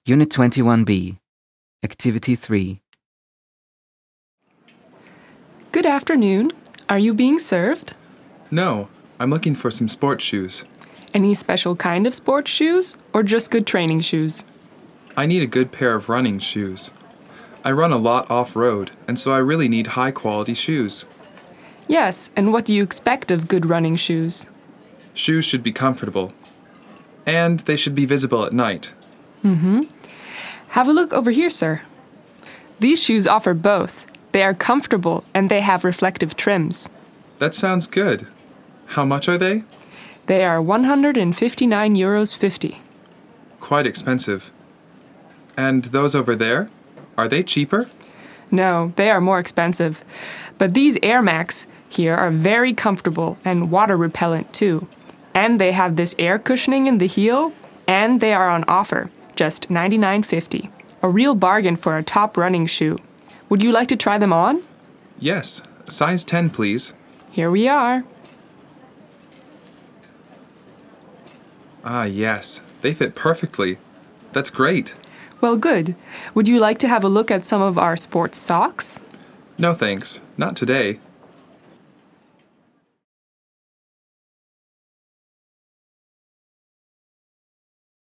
Unit 21B, Activity 3. Good afternoon. Are you being served? No, I'm looking for some sports shoes. Any special kind of sports shoes or just good training shoes? I need a good pair of running shoes. I run a lot off-road, and so I really need high-quality shoes. Yes, and what do you expect of good running shoes? Shoes should be comfortable, and they should be visible at night. Have a look over here, sir. These shoes offer both. They are comfortable and they have reflective trims. That sounds good. How much are they? They are €159.50. Quite expensive. And those over there? Are they cheaper? No, they are more expensive. But these Air Max here are very comfortable and water repellent too. And they have this air cushioning in the heel, and they are on offer, just $99.50. A real bargain for a top running shoe. Would you like to try them on? Yes, size 10, please. Here we are. Ah, yes, they fit perfectly. That's great. Well, good. Would you like to have a look at some of our sports socks? No thanks, not today.